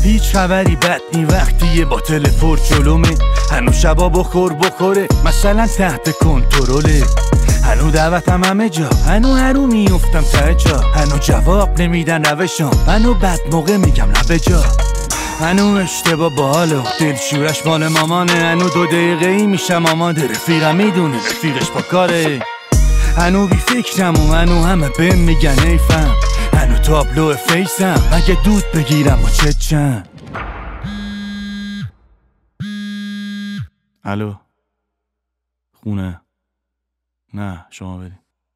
هیچ خبری بد نی وقتی یه باتل پر جلومه. هنو شبا بخوره مثلا تحت کنترله. هنو دعوتم همه جا، هنو میفتم ته جا. هنو جواب نمیدن روشم، هنو بد موقع میگم نه بجا. هنو اشتباه باله دل شورش مال مامانه. هنو 2 دقیقه ای میشم آماده، رفیقم میدونه رفیقش با کاره. هنو بی فکرم و هنو همه بهم میگن ایفم. هنو تابلو فیسم اگه دود بگیرم و چند. الو خونه؟ نه شما بریم.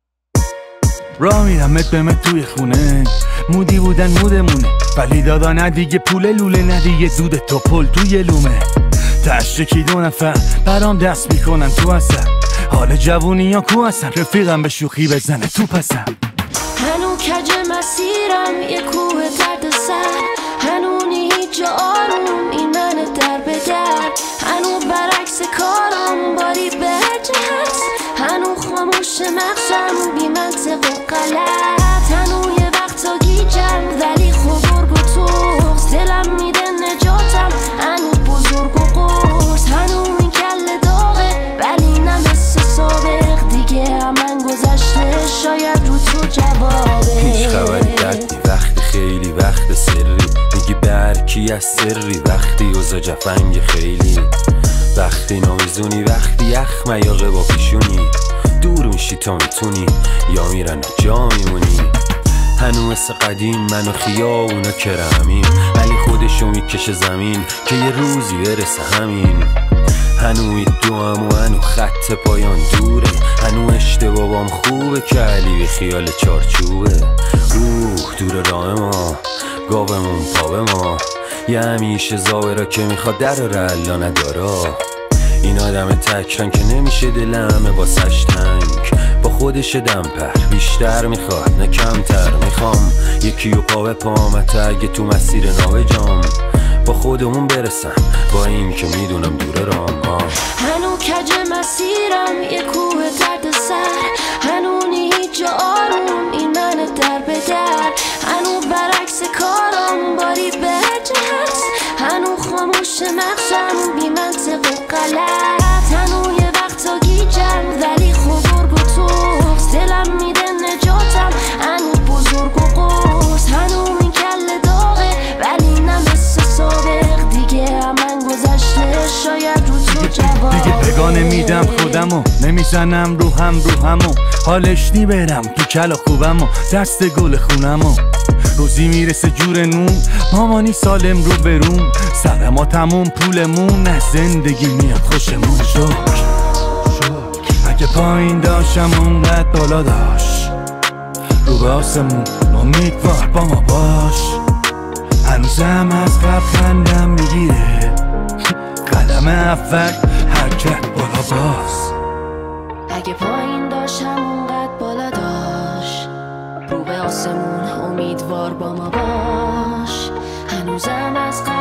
راه میرم مت توی خونه. مودی بودن مودمونه، ولی دادا نه دیگه پول لوله، نه دیگه دود توپل توی لومه. تشکی 2 نفر برام دست میکنن تو اثر. حال جوونی ها کو هستن، رفیقم به شوخی بزنه تو پسر. هنو کج مسیرم یه کوه درد سر. هنو هیچ جا آروم این منه در به در. هنو برعکس کارم باری به جهت. هنو خاموش مغزم بی منطق و غلط. هنو یه وقتا گیجم ولی خبرگ و توست. دلم میده نجاتم هنو بزرگ و قرص. هنو این کل داغه ولی نمسه سابق. دیگه من گذشته شاید رو تو جوابه. هیچ خبری دردی وقتی خیلی وقت سری میگی برکی از سری. وقتی اوزا جفنگ خیلی وقتی نامیزونی. وقتی یخ میاقه با پیشونی دور میشی تا میتونی یا میرن و جا میمونی. هنو مثل قدیم من و خیابونا کرمیم، ولی خودشو میکشه زمین که یه روزی برسه همین. هنو دوام و هنو خط پایان دوره. هنو اشتبابام خوبه که علی به خیال چارچوبه. دور راه ما گاومون پا به ما. یه همیشه زاورا که میخواد در رلا ندارا. این آدم تکران که نمیشه دلمه باسش تنگ. با خودش دمپر بیشتر میخواد نه کمتر. میخوام یکی و پا به پامت اگه تو مسیر ناوجام با خودمون برسم با این که میدونم دور رام. هنو کج مسیرم یه کوه درد سر. هنو هیچ جا آروم این منه در به در. هنو برعکس کارم باری به جهت. هنو خاموش مغزم بی منطق و غلط. هنو یه وقتا گیجم ولی خبرگ و توست. دلم میده نجاتم هنو بزرگ و قرص. هنو این کل داغه ولی نمسه سابق. دیگه من گذشته شاید رو تو جوابه. دیگه پگانه میدم خودمو نمیزنم روحمو. حالش نی برم تو کلا خوبمو دست گل خونمو. روزی میرسه جور نون مامانی سالم رو بروم. سر ما تموم پولمون نه زندگی میاد خوشمون. شکر اگه پایین داشتم اونقدر بالا داشت. رو به آسمون امیدوار با ما باش. هنوزم از قبل خندم میگیره. قدم اول حرکت بالا باز. اگه پایین داشتم اونقدر بالا داشت. رو به آسمون امیدوار با ما باش. هنوزم از